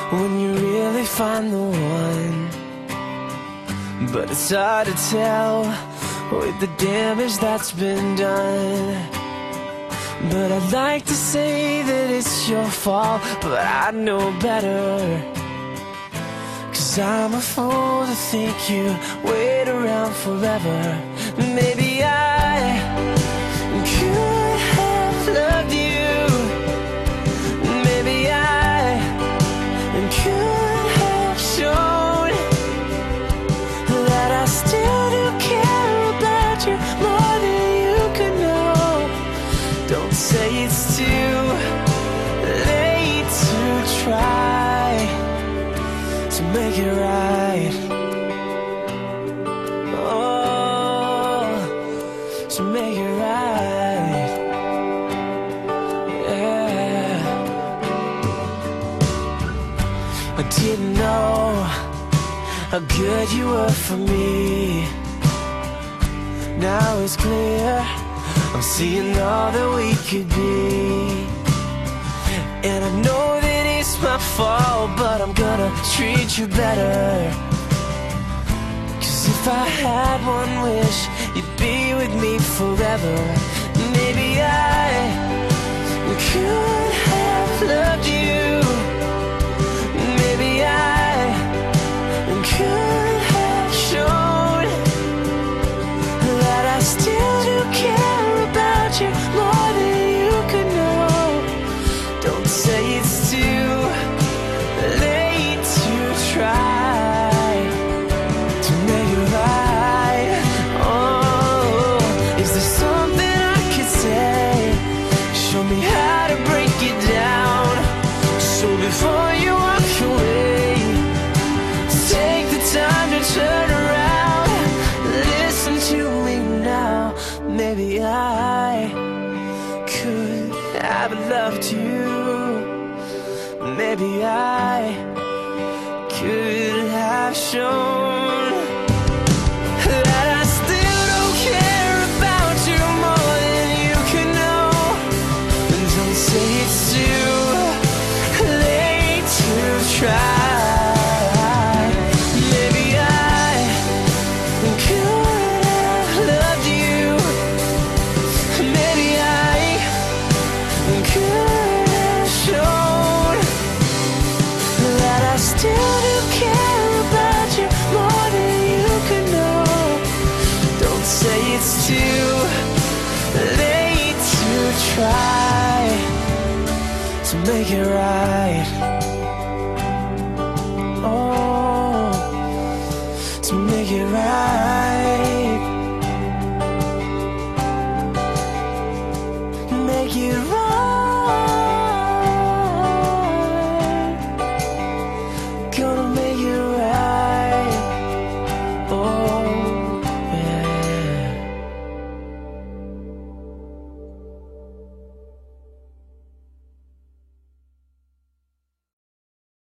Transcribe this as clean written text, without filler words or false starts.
when you really find the one. But it's hard to tell with the damage that's been done. But I'd like to say that it's your fault, but I know better. 'Cause I'm a fool to think you'd wait around forever. Maybe I could have loved you. Maybe I could have shown that I still do care about you more than you could know. Don't say it's too late to try to make it right. Oh, to make it right. Yeah. I didn't know how good you were for me. Now it's clear, I'm seeing all that we could be. And I know that it's my fault, but I'm gonna treat you better. 'Cause if I had one wish, you'd be with me forever. Maybe I could have loved you. Maybe I could have shown that I still do care about you more than you could know. Don't say it's too late to try to make it right. Oh, is there something I could say? Show me how to break it down. So before you walk away, take the time to turn around. Listen to me now. Maybe I could have loved you. Maybe I could have shown that I still don't care about you more than you can know. And don't say it's too late to try. Maybe I could have loved you. Maybe I could have shown that I still do care about you more than you could know. Don't say it's too late to try to make it right.